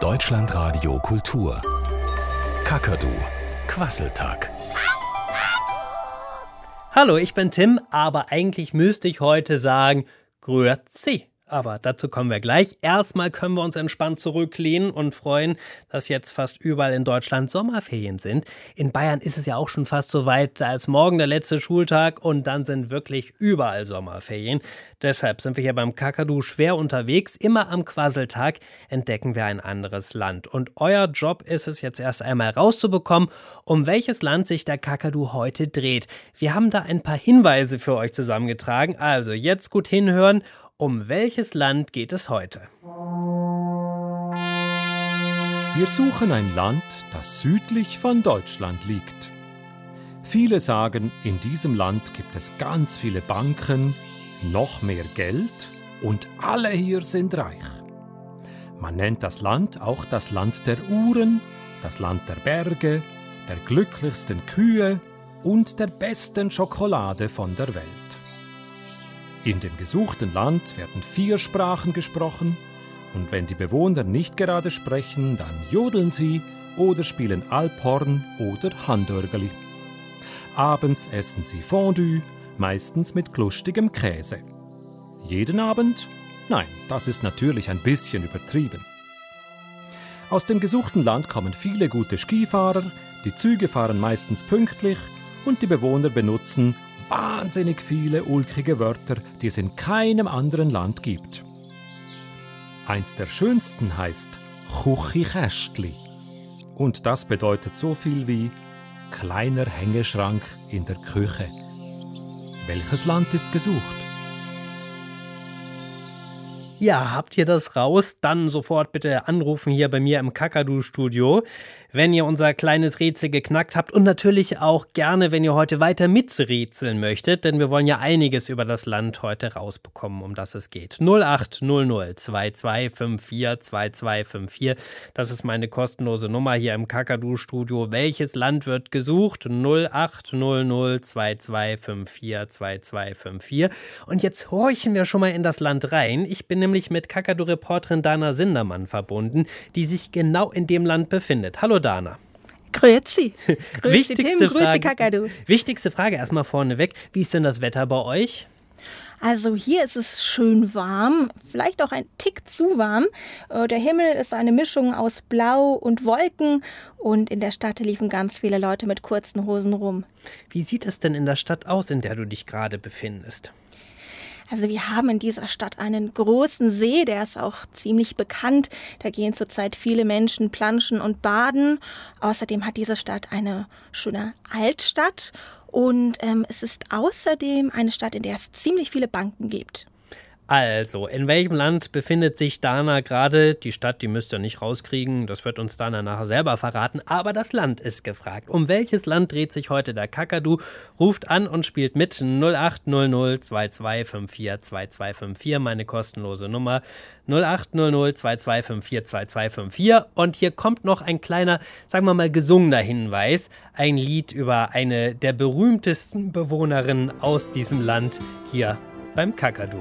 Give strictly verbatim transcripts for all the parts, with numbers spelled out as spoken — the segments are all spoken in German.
Deutschlandradio Kultur. Kakadu, Quasseltag. Hallo, ich bin Tim, aber eigentlich müsste ich heute sagen Grüezi. Aber dazu kommen wir gleich. Erstmal können wir uns entspannt zurücklehnen und freuen, dass jetzt fast überall in Deutschland Sommerferien sind. In Bayern ist es ja auch schon fast so weit, da ist morgen der letzte Schultag und dann sind wirklich überall Sommerferien. Deshalb sind wir hier beim Kakadu schwer unterwegs. Immer am Quasseltag entdecken wir ein anderes Land. Und euer Job ist es jetzt erst einmal rauszubekommen, um welches Land sich der Kakadu heute dreht. Wir haben da ein paar Hinweise für euch zusammengetragen. Also jetzt gut hinhören. Um welches Land geht es heute? Wir suchen ein Land, das südlich von Deutschland liegt. Viele sagen, in diesem Land gibt es ganz viele Banken, noch mehr Geld und alle hier sind reich. Man nennt das Land auch das Land der Uhren, das Land der Berge, der glücklichsten Kühe und der besten Schokolade von der Welt. In dem gesuchten Land werden vier Sprachen gesprochen und wenn die Bewohner nicht gerade sprechen, dann jodeln sie oder spielen Alphorn oder Handörgeli. Abends essen sie Fondue, meistens mit lustigem Käse. Jeden Abend? Nein, das ist natürlich ein bisschen übertrieben. Aus dem gesuchten Land kommen viele gute Skifahrer, die Züge fahren meistens pünktlich und die Bewohner benutzen wahnsinnig viele ulkige Wörter, die es in keinem anderen Land gibt. Eins der schönsten heißt Chuchikästli. Und das bedeutet so viel wie kleiner Hängeschrank in der Küche. Welches Land ist gesucht? Ja, habt ihr das raus? Dann sofort bitte anrufen hier bei mir im Kakadu-Studio, wenn ihr unser kleines Rätsel geknackt habt. Und natürlich auch gerne, wenn ihr heute weiter miträtseln möchtet, denn wir wollen ja einiges über das Land heute rausbekommen, um das es geht. null acht null null zwei zwei fünf vier zwei zwei fünf vier, das ist meine kostenlose Nummer hier im Kakadu-Studio. Welches Land wird gesucht? null acht null null zwei zwei fünf vier zwei zwei fünf vier. Und jetzt horchen wir schon mal in das Land rein. Ich bin nämlich mit Kakadu-Reporterin Dana Sindermann verbunden, die sich genau in dem Land befindet. Hallo Dana. Grüezi. Grüezi wichtigste Tim, grüezi Frage, Kakadu. Wichtigste Frage erstmal vorneweg. Wie ist denn das Wetter bei euch? Also hier ist es schön warm, vielleicht auch ein Tick zu warm. Der Himmel ist eine Mischung aus Blau und Wolken und in der Stadt liefen ganz viele Leute mit kurzen Hosen rum. Wie sieht es denn in der Stadt aus, in der du dich gerade befindest? Also wir haben in dieser Stadt einen großen See, der ist auch ziemlich bekannt. Da gehen zurzeit viele Menschen planschen und baden. Außerdem hat diese Stadt eine schöne Altstadt und ähm, es ist außerdem eine Stadt, in der es ziemlich viele Banken gibt. Also, in welchem Land befindet sich Dana gerade? Die Stadt, die müsst ihr nicht rauskriegen, das wird uns Dana nachher selber verraten, aber das Land ist gefragt. Um welches Land dreht sich heute der Kakadu? Ruft an und spielt mit null acht null null zwei zwei fünf vier zwei zwei fünf vier, meine kostenlose Nummer null acht null null zwei zwei fünf vier zwei zwei fünf vier. Und hier kommt noch ein kleiner, sagen wir mal, gesungener Hinweis, ein Lied über eine der berühmtesten Bewohnerinnen aus diesem Land hier beim Kakadu.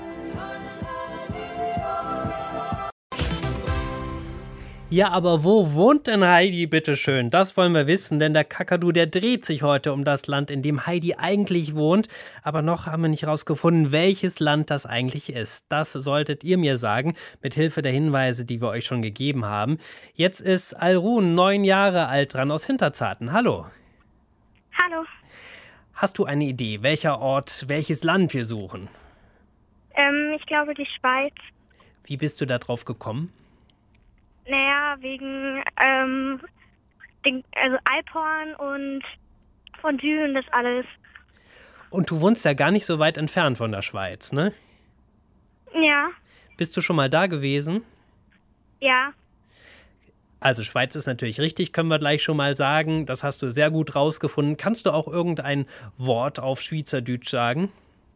Ja, aber wo wohnt denn Heidi, bitteschön? Das wollen wir wissen, denn der Kakadu, der dreht sich heute um das Land, in dem Heidi eigentlich wohnt. Aber noch haben wir nicht rausgefunden, welches Land das eigentlich ist. Das solltet ihr mir sagen, mit Hilfe der Hinweise, die wir euch schon gegeben haben. Jetzt ist Alrun, neun Jahre alt, dran aus Hinterzarten. Hallo. Hallo. Hast du eine Idee, welcher Ort, welches Land wir suchen? Ähm, ich glaube die Schweiz. Wie bist du da drauf gekommen? Naja, wegen ähm, den, also Alphorn und Fondue und das alles. Und du wohnst ja gar nicht so weit entfernt von der Schweiz, ne? Ja. Bist du schon mal da gewesen? Ja. Also Schweiz ist natürlich richtig, können wir gleich schon mal sagen. Das hast du sehr gut rausgefunden. Kannst du auch irgendein Wort auf Schweizerdeutsch sagen?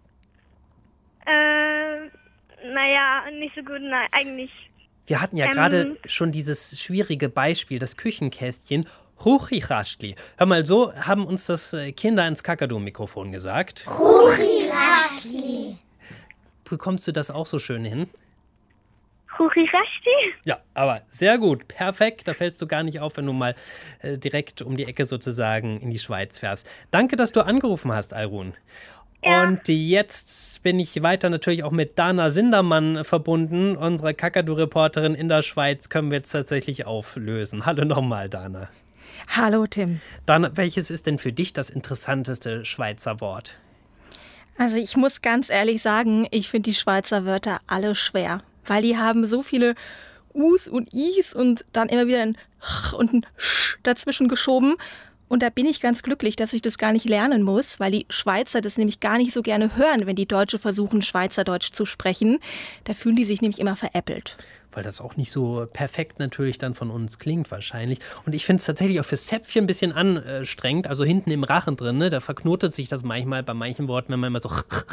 Äh, naja, nicht so gut, nein, eigentlich. Wir hatten ja ähm, gerade schon dieses schwierige Beispiel, das Küchenkästchen. Chuchikästli. Hör mal, so haben uns das Kinder ins Kakadu-Mikrofon gesagt. Chuchikästli. Bekommst du das auch so schön hin? Chuchikästli? Ja, Aber sehr gut, perfekt. Da fällst du gar nicht auf, wenn du mal äh, direkt um die Ecke sozusagen in die Schweiz fährst. Danke, dass du angerufen hast, Airun. Ja. Und jetzt bin ich weiter natürlich auch mit Dana Sindermann verbunden. Unsere Kakadu-Reporterin in der Schweiz können wir jetzt tatsächlich auflösen. Hallo nochmal, Dana. Hallo Tim. Dana, welches ist denn für dich das interessanteste Schweizer Wort? Also ich muss ganz ehrlich sagen, ich finde die Schweizer Wörter alle schwer, weil die haben so viele Us und Is und dann immer wieder ein Ch und ein Sch dazwischen geschoben. Und da bin ich ganz glücklich, dass ich das gar nicht lernen muss, weil die Schweizer das nämlich gar nicht so gerne hören, wenn die Deutsche versuchen, Schweizerdeutsch zu sprechen. Da fühlen die sich nämlich immer veräppelt. Weil das auch nicht so perfekt natürlich dann von uns klingt wahrscheinlich. Und ich finde es tatsächlich auch fürs Zäpfchen ein bisschen anstrengend, also hinten im Rachen drin, ne, da verknotet sich das manchmal bei manchen Worten, wenn man immer so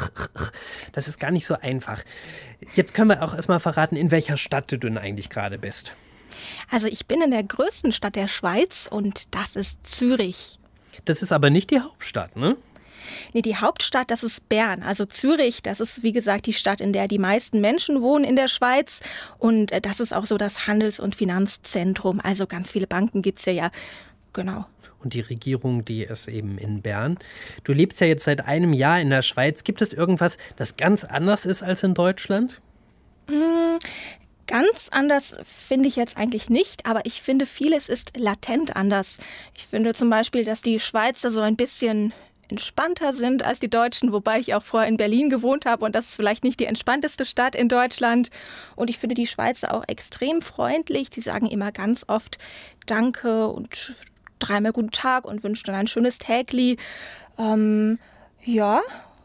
das ist gar nicht so einfach. Jetzt können wir auch erstmal verraten, in welcher Stadt du denn eigentlich gerade bist. Also ich bin in der größten Stadt der Schweiz und das ist Zürich. Das ist aber nicht die Hauptstadt, ne? Nee, die Hauptstadt, das ist Bern. Also Zürich, das ist wie gesagt die Stadt, in der die meisten Menschen wohnen in der Schweiz. Und das ist auch so das Handels- und Finanzzentrum. Also ganz viele Banken gibt es ja, ja. Genau. Und die Regierung, die ist eben in Bern. Du lebst ja jetzt seit einem Jahr in der Schweiz. Gibt es irgendwas, das ganz anders ist als in Deutschland? Mmh. Ganz anders finde ich jetzt eigentlich nicht, aber ich finde, vieles ist latent anders. Ich finde zum Beispiel, dass die Schweizer so ein bisschen entspannter sind als die Deutschen, wobei ich auch vorher in Berlin gewohnt habe und das ist vielleicht nicht die entspannteste Stadt in Deutschland. Und ich finde die Schweizer auch extrem freundlich. Die sagen immer ganz oft Danke und dreimal guten Tag und wünschen dann ein schönes Tägli. Ähm, ja.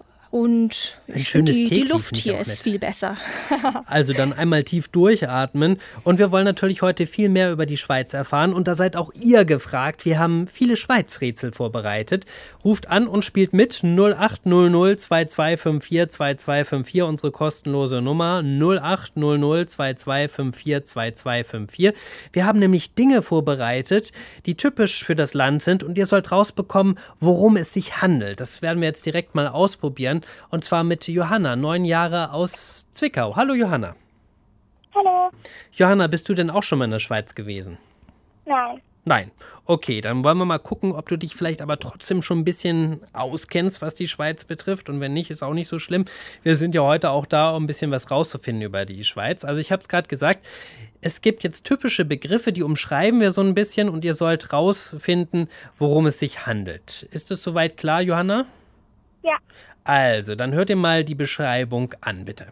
Und ein ich schönes die, die Tägli Luft finde ich hier auch ist nett. viel besser. Also dann einmal tief durchatmen. Und wir wollen natürlich heute viel mehr über die Schweiz erfahren. Und da seid auch ihr gefragt. Wir haben viele Schweiz-Rätsel vorbereitet. Ruft an und spielt mit null acht null null zwei zwei fünf vier zwei zwei fünf vier, unsere kostenlose Nummer null acht null null zwei zwei fünf vier zwei zwei fünf vier. Wir haben nämlich Dinge vorbereitet, die typisch für das Land sind. Und ihr sollt rausbekommen, worum es sich handelt. Das werden wir jetzt direkt mal ausprobieren. Und zwar mit Johanna, neun Jahre aus Zwickau. Hallo Johanna. Hallo. Johanna, bist du denn auch schon mal in der Schweiz gewesen? Nein. Nein. Okay, dann wollen wir mal gucken, ob du dich vielleicht aber trotzdem schon ein bisschen auskennst, was die Schweiz betrifft. Und wenn nicht, ist auch nicht so schlimm. Wir sind ja heute auch da, um ein bisschen was rauszufinden über die Schweiz. Also ich habe es gerade gesagt, es gibt jetzt typische Begriffe, die umschreiben wir so ein bisschen und ihr sollt rausfinden, worum es sich handelt. Ist es soweit klar, Johanna? Ja. Also, dann hört ihr mal die Beschreibung an, bitte.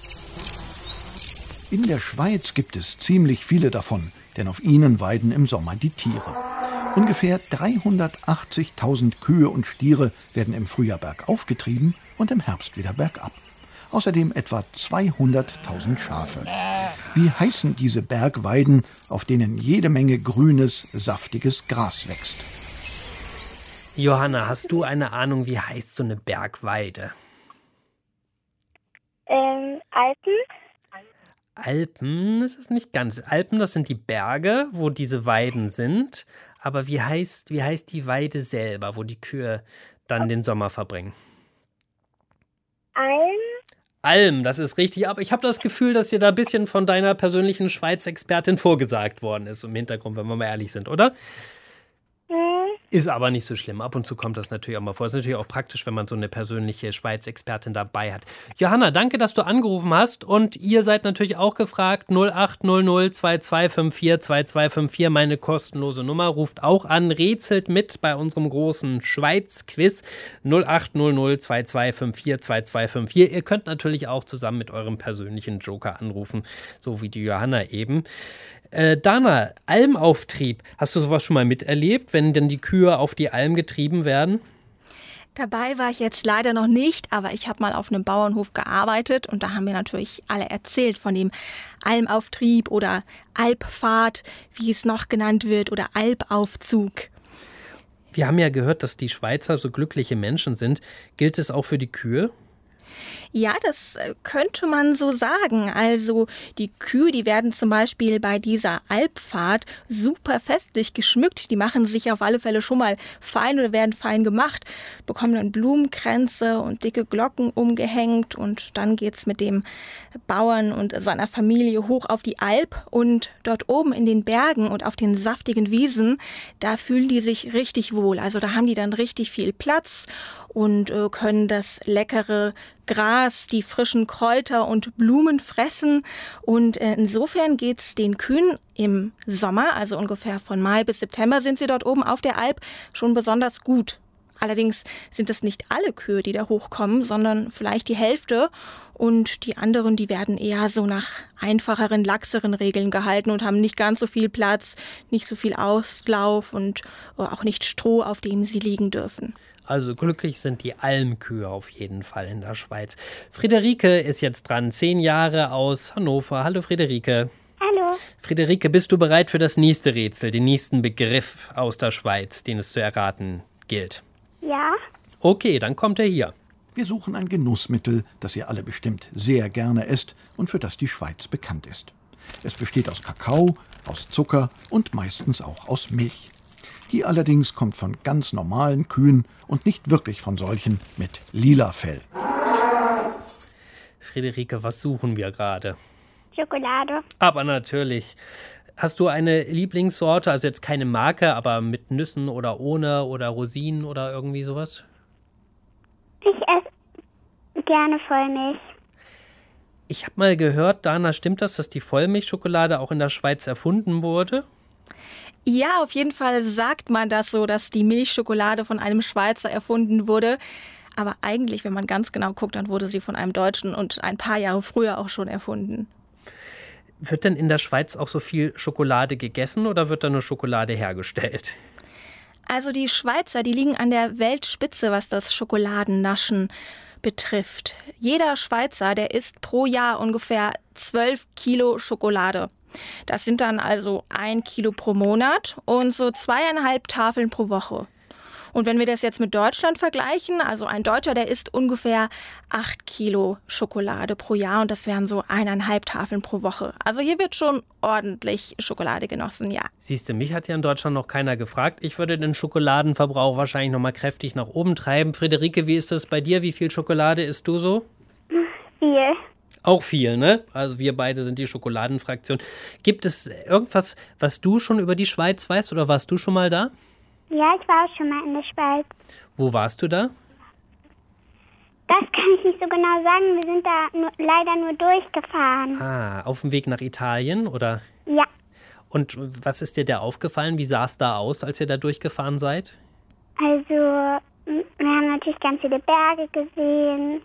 In der Schweiz gibt es ziemlich viele davon, denn auf ihnen weiden im Sommer die Tiere. Ungefähr dreihundertachtzigtausend Kühe und Stiere werden im Frühjahr bergauf getrieben und im Herbst wieder bergab. Außerdem etwa zweihunderttausend Schafe. Wie heißen diese Bergweiden, auf denen jede Menge grünes, saftiges Gras wächst? Johanna, hast du eine Ahnung, wie heißt so eine Bergweide? Ähm, Alpen? Alpen, das ist nicht ganz. Alpen, das sind die Berge, wo diese Weiden sind. Aber wie heißt, wie heißt die Weide selber, wo die Kühe dann den Sommer verbringen? Alm? Alm, das ist richtig. Aber ich habe das Gefühl, dass dir da ein bisschen von deiner persönlichen Schweiz-Expertin vorgesagt worden ist im Hintergrund, wenn wir mal ehrlich sind, oder? Hm. Ist aber nicht so schlimm. Ab und zu kommt das natürlich auch mal vor. Ist natürlich auch praktisch, wenn man so eine persönliche Schweiz-Expertin dabei hat. Johanna, danke, dass du angerufen hast. Und ihr seid natürlich auch gefragt. null acht null null zwei zwei fünf vier zwei zwei fünf vier, meine kostenlose Nummer. Ruft auch an, rätselt mit bei unserem großen Schweiz-Quiz. null acht null null zwei zwei fünf vier zwei zwei fünf vier. Ihr könnt natürlich auch zusammen mit eurem persönlichen Joker anrufen, so wie die Johanna eben. Äh, Dana, Almauftrieb. Hast du sowas schon mal miterlebt, wenn denn die Kühe auf die Alm getrieben werden? Dabei war ich jetzt leider noch nicht, aber ich habe mal auf einem Bauernhof gearbeitet und da haben mir natürlich alle erzählt von dem Almauftrieb oder Alpfahrt, wie es noch genannt wird, oder Alpaufzug. Wir haben ja gehört, dass die Schweizer so glückliche Menschen sind. Gilt es auch für die Kühe? Ja, das äh, könnte man so sagen. Also die Kühe, die werden zum Beispiel bei dieser Alpfahrt super festlich geschmückt. Die machen sich auf alle Fälle schon mal fein oder werden fein gemacht, bekommen dann Blumenkränze und dicke Glocken umgehängt und dann geht's mit dem Bauern und seiner Familie hoch auf die Alp und dort oben in den Bergen und auf den saftigen Wiesen, da fühlen die sich richtig wohl. Also da haben die dann richtig viel Platz und äh, können das leckere Gras, die frischen Kräuter und Blumen fressen. Und äh, insofern geht's den Kühen im Sommer, also ungefähr von Mai bis September sind sie dort oben auf der Alp, schon besonders gut. Allerdings sind es nicht alle Kühe, die da hochkommen, sondern vielleicht die Hälfte. Und die anderen, die werden eher so nach einfacheren, laxeren Regeln gehalten und haben nicht ganz so viel Platz, nicht so viel Auslauf und auch nicht Stroh, auf dem sie liegen dürfen. Also glücklich sind die Almkühe auf jeden Fall in der Schweiz. Friederike ist jetzt dran, zehn Jahre aus Hannover. Hallo Friederike. Hallo. Friederike, bist du bereit für das nächste Rätsel, den nächsten Begriff aus der Schweiz, den es zu erraten gilt? Ja. Okay, dann kommt er hier. Wir suchen ein Genussmittel, das ihr alle bestimmt sehr gerne esst und für das die Schweiz bekannt ist. Es besteht aus Kakao, aus Zucker und meistens auch aus Milch. Die allerdings kommt von ganz normalen Kühen und nicht wirklich von solchen mit lila Fell. Friederike, was suchen wir gerade? Schokolade. Aber natürlich. Hast du eine Lieblingssorte, also jetzt keine Marke, aber mit Nüssen oder ohne oder Rosinen oder irgendwie sowas? Ich esse gerne Vollmilch. Ich habe mal gehört, Dana, stimmt das, dass die Vollmilchschokolade auch in der Schweiz erfunden wurde? Ja, auf jeden Fall sagt man das so, dass die Milchschokolade von einem Schweizer erfunden wurde. Aber eigentlich, wenn man ganz genau guckt, dann wurde sie von einem Deutschen und ein paar Jahre früher auch schon erfunden. Wird denn in der Schweiz auch so viel Schokolade gegessen oder wird da nur Schokolade hergestellt? Also die Schweizer, die liegen an der Weltspitze, was das Schokoladennaschen betrifft. Jeder Schweizer, der isst pro Jahr ungefähr zwölf Kilo Schokolade. Das sind dann also ein Kilo pro Monat und so zweieinhalb Tafeln pro Woche. Und wenn wir das jetzt mit Deutschland vergleichen, also ein Deutscher, der isst ungefähr acht Kilo Schokolade pro Jahr und das wären so eineinhalb Tafeln pro Woche. Also hier wird schon ordentlich Schokolade genossen, ja. Siehst du, mich hat ja in Deutschland noch keiner gefragt. Ich würde den Schokoladenverbrauch wahrscheinlich noch mal kräftig nach oben treiben. Friederike, wie ist das bei dir? Wie viel Schokolade isst du so? Viel. Auch viel, ne? Also wir beide sind die Schokoladenfraktion. Gibt es irgendwas, was du schon über die Schweiz weißt oder warst du schon mal da? Ja, ich war auch schon mal in der Schweiz. Wo warst du da? Das kann ich nicht so genau sagen. Wir sind da nur, leider nur durchgefahren. Ah, auf dem Weg nach Italien, oder? Ja. Und was ist dir da aufgefallen? Wie sah es da aus, als ihr da durchgefahren seid? Also, wir haben natürlich ganz viele Berge gesehen.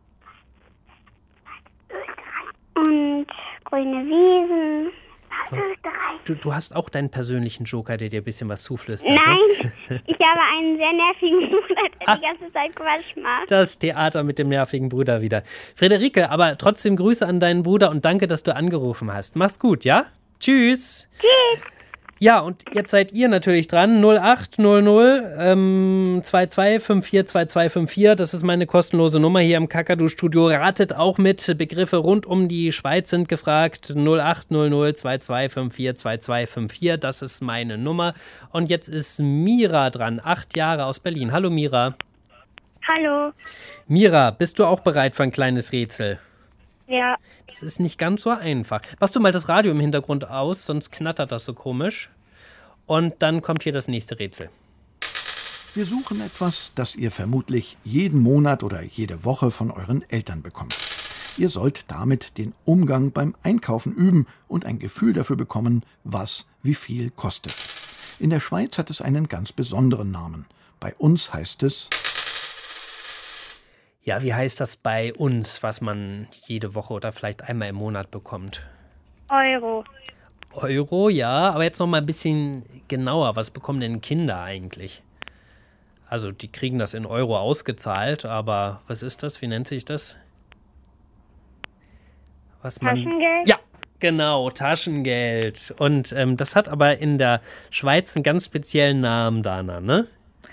Und grüne Wiesen. Du, du hast auch deinen persönlichen Joker, der dir ein bisschen was zuflüstert. Nein, Ne? ich habe einen sehr nervigen Bruder, der die ganze Zeit Quatsch macht. Das Theater mit dem nervigen Bruder wieder. Friederike, aber trotzdem Grüße an deinen Bruder und danke, dass du angerufen hast. Mach's gut, ja? Tschüss. Tschüss. Ja, und jetzt seid ihr natürlich dran. null acht hundert ähm, zwei zwei fünf vier zwei zwei fünf vier. Das ist meine kostenlose Nummer hier im Kakadu-Studio. Ratet auch mit. Begriffe rund um die Schweiz sind gefragt. null acht hundert zwei zwei fünf vier zwei zwei fünf vier. Das ist meine Nummer. Und jetzt ist Mira dran. Acht Jahre aus Berlin. Hallo Mira. Hallo. Mira, bist du auch bereit für ein kleines Rätsel? Ja. Das ist nicht ganz so einfach. Machst du mal das Radio im Hintergrund aus, sonst knattert das so komisch. Und dann kommt hier das nächste Rätsel. Wir suchen etwas, das ihr vermutlich jeden Monat oder jede Woche von euren Eltern bekommt. Ihr sollt damit den Umgang beim Einkaufen üben und ein Gefühl dafür bekommen, was wie viel kostet. In der Schweiz hat es einen ganz besonderen Namen. Bei uns heißt es... Ja, wie heißt das bei uns, was man jede Woche oder vielleicht einmal im Monat bekommt? Euro. Euro, ja, aber jetzt noch mal ein bisschen genauer. Was bekommen denn Kinder eigentlich? Also die kriegen das in Euro ausgezahlt, aber was ist das? Wie nennt sich das? Was man, Taschengeld? Ja, genau, Taschengeld. Und ähm, das hat aber in der Schweiz einen ganz speziellen Namen, Dana, ne?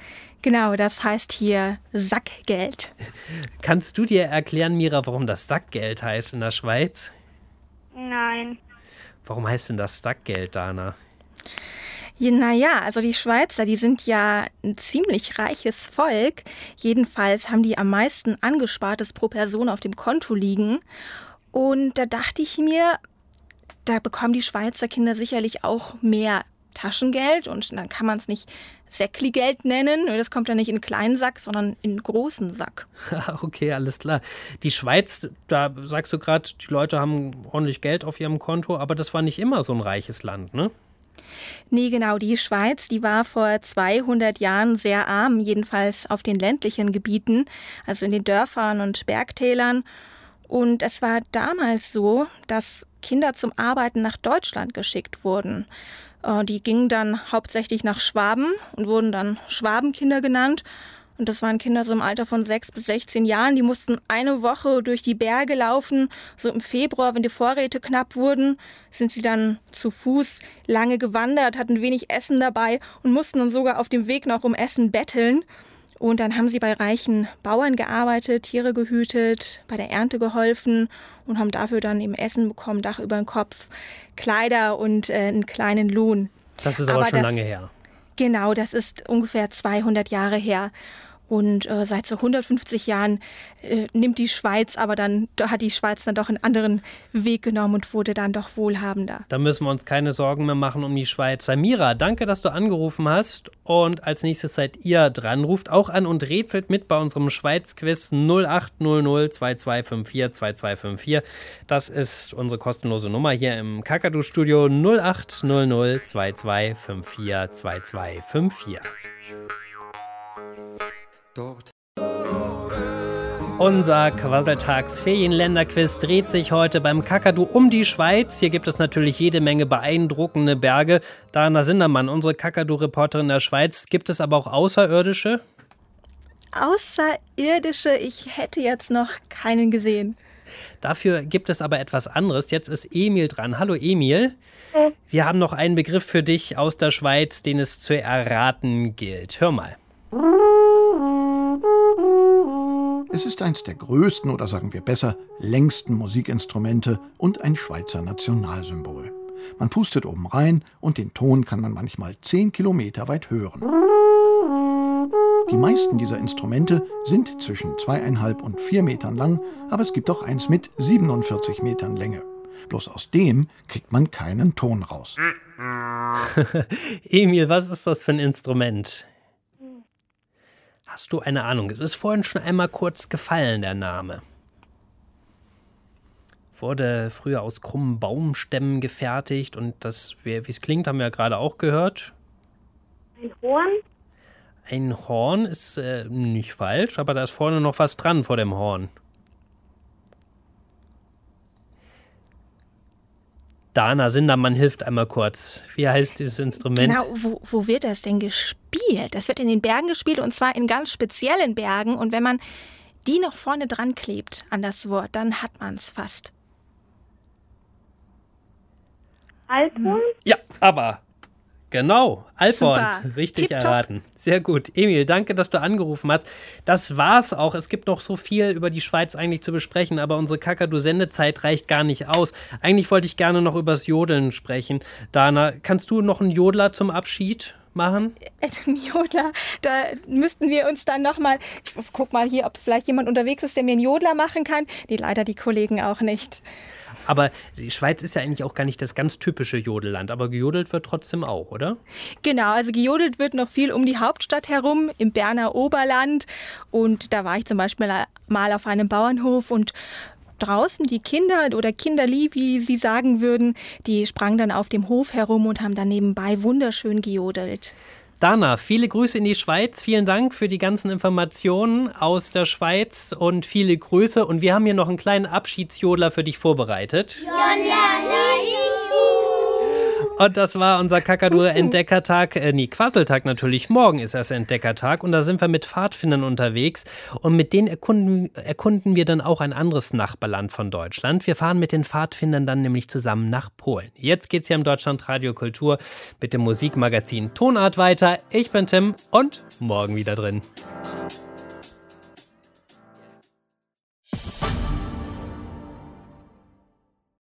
Genau, das heißt hier Sackgeld. Kannst du dir erklären, Mira, warum das Sackgeld heißt in der Schweiz? Nein. Warum heißt denn das Sackgeld, Dana? Ja, naja, also die Schweizer, die sind ja ein ziemlich reiches Volk. Jedenfalls haben die am meisten Angespartes pro Person auf dem Konto liegen. Und da dachte ich mir, da bekommen die Schweizer Kinder sicherlich auch mehr Taschengeld. Und dann kann man es nicht Säckli-Geld nennen. Das kommt ja nicht in einen kleinen Sack, sondern in einen großen Sack. Okay, alles klar. Die Schweiz, da sagst du gerade, die Leute haben ordentlich Geld auf ihrem Konto, aber das war nicht immer so ein reiches Land, ne? Nee, genau, die Schweiz, die war vor zweihundert Jahren sehr arm, jedenfalls auf den ländlichen Gebieten, also in den Dörfern und Bergtälern. Und es war damals so, dass Kinder zum Arbeiten nach Deutschland geschickt wurden. Die gingen dann hauptsächlich nach Schwaben und wurden dann Schwabenkinder genannt. Und das waren Kinder so im Alter von sechs bis sechzehn Jahren. Die mussten eine Woche durch die Berge laufen. So im Februar, wenn die Vorräte knapp wurden, sind sie dann zu Fuß lange gewandert, hatten wenig Essen dabei und mussten dann sogar auf dem Weg noch um Essen betteln. Und dann haben sie bei reichen Bauern gearbeitet, Tiere gehütet, bei der Ernte geholfen und haben dafür dann eben Essen bekommen, Dach über den Kopf, Kleider und äh, einen kleinen Lohn. Das ist aber, aber schon das, lange her. Genau, das ist ungefähr zweihundert Jahre her. Und äh, seit so hundertfünfzig Jahren äh, nimmt die Schweiz, aber dann hat die Schweiz dann doch einen anderen Weg genommen und wurde dann doch wohlhabender. Da müssen wir uns keine Sorgen mehr machen um die Schweiz. Samira, danke, dass du angerufen hast. Und als nächstes seid ihr dran. Ruft auch an und rätselt mit bei unserem Schweiz-Quiz null acht null null zwei zwei fünf vier zwei zwei fünf vier. Das ist unsere kostenlose Nummer hier im Kakadu-Studio null acht null null zwei zwei fünf vier zwei zwei fünf vier. Dort. Unser Quasseltags-Ferienländerquiz dreht sich heute beim Kakadu um die Schweiz. Hier gibt es natürlich jede Menge beeindruckende Berge. Dana Sindermann, unsere Kakadu-Reporterin der Schweiz. Gibt es aber auch Außerirdische? Außerirdische? Ich hätte jetzt noch keinen gesehen. Dafür gibt es aber etwas anderes. Jetzt ist Emil dran. Hallo Emil. Wir haben noch einen Begriff für dich aus der Schweiz, den es zu erraten gilt. Hör mal. Es ist eins der größten oder sagen wir besser längsten Musikinstrumente und ein Schweizer Nationalsymbol. Man pustet oben rein und den Ton kann man manchmal zehn Kilometer weit hören. Die meisten dieser Instrumente sind zwischen zweieinhalb und vier Metern lang, aber es gibt auch eins mit siebenundvierzig Metern Länge. Bloß aus dem kriegt man keinen Ton raus. Emil, was ist das für ein Instrument? Hast du eine Ahnung? Es ist vorhin schon einmal kurz gefallen, der Name. Wurde früher aus krummen Baumstämmen gefertigt und das, wie es klingt, haben wir ja gerade auch gehört. Ein Horn? Ein Horn ist äh, nicht falsch, aber da ist vorne noch was dran vor dem Horn. Dana Sindermann hilft einmal kurz. Wie heißt dieses Instrument? Genau, wo, wo wird das denn gespielt? Das wird in den Bergen gespielt und zwar in ganz speziellen Bergen. Und wenn man die noch vorne dran klebt an das Wort, dann hat man es fast. Alphorn? Ja, aber genau, Alphorn, Super. Richtig Tipptopp. erraten. Sehr gut. Emil, danke, dass du angerufen hast. Das war's auch. Es gibt noch so viel über die Schweiz eigentlich zu besprechen, aber unsere Kakadu-Sendezeit reicht gar nicht aus. Eigentlich wollte ich gerne noch übers Jodeln sprechen. Dana, kannst du noch einen Jodler zum Abschied machen? Ein Jodler, da müssten wir uns dann nochmal, ich guck mal hier, ob vielleicht jemand unterwegs ist, der mir einen Jodler machen kann. Nee, leider die Kollegen auch nicht. Aber die Schweiz ist ja eigentlich auch gar nicht das ganz typische Jodelland, aber gejodelt wird trotzdem auch, oder? Genau, also gejodelt wird noch viel um die Hauptstadt herum, im Berner Oberland. Und da war ich zum Beispiel mal auf einem Bauernhof und draußen die Kinder oder Kinderli, wie sie sagen würden, die sprangen dann auf dem Hof herum und haben dann nebenbei wunderschön gejodelt. Dana, viele Grüße in die Schweiz. Vielen Dank für die ganzen Informationen aus der Schweiz und viele Grüße. Und wir haben hier noch einen kleinen Abschiedsjodler für dich vorbereitet. Und das war unser Kakadu-Entdeckertag, äh, nee, Quasseltag natürlich. Morgen ist erst Entdeckertag und da sind wir mit Pfadfindern unterwegs und mit denen erkunden, erkunden wir dann auch ein anderes Nachbarland von Deutschland. Wir fahren mit den Pfadfindern dann nämlich zusammen nach Polen. Jetzt geht's hier im Deutschlandradio Kultur mit dem Musikmagazin Tonart weiter. Ich bin Tim und morgen wieder drin.